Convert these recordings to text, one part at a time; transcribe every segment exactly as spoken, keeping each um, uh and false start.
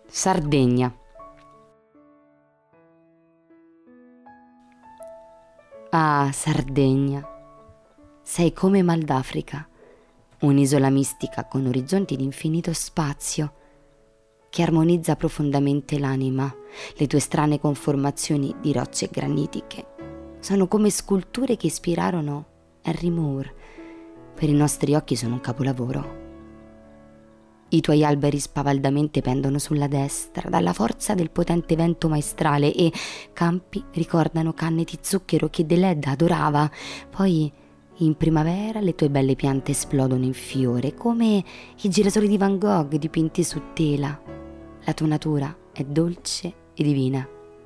Sardegna. Ah, Sardegna, sei come Mal d'Africa, un'isola mistica con orizzonti di infinito spazio che armonizza profondamente l'anima. Le tue strane conformazioni di rocce granitiche sono come sculture che ispirarono Henry Moore. Per i nostri occhi sono un capolavoro. I tuoi alberi spavaldamente pendono sulla destra dalla forza del potente vento maestrale e campi ricordano canne di zucchero che Deledda adorava. Poi in primavera le tue belle piante esplodono in fiore come i girasoli di Van Gogh dipinti su tela. La tua natura è dolce e divina.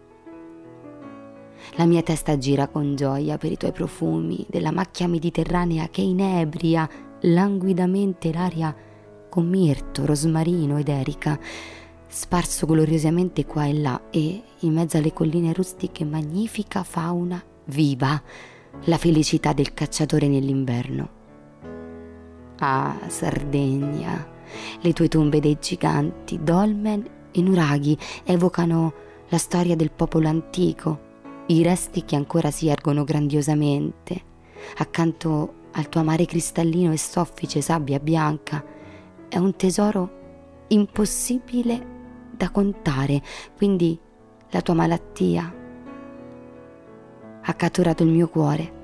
La mia testa gira con gioia per i tuoi profumi della macchia mediterranea che inebria languidamente l'aria con mirto, rosmarino ed erica, sparso gloriosamente qua e là, e in mezzo alle colline rustiche magnifica fauna viva, la felicità del cacciatore nell'inverno. Ah, Sardegna, le tue tombe dei giganti, dolmen e nuraghi evocano la storia del popolo antico, i resti che ancora si ergono grandiosamente, accanto al tuo mare cristallino e soffice sabbia bianca. È un tesoro impossibile da contare, quindi la tua malattia ha catturato il mio cuore.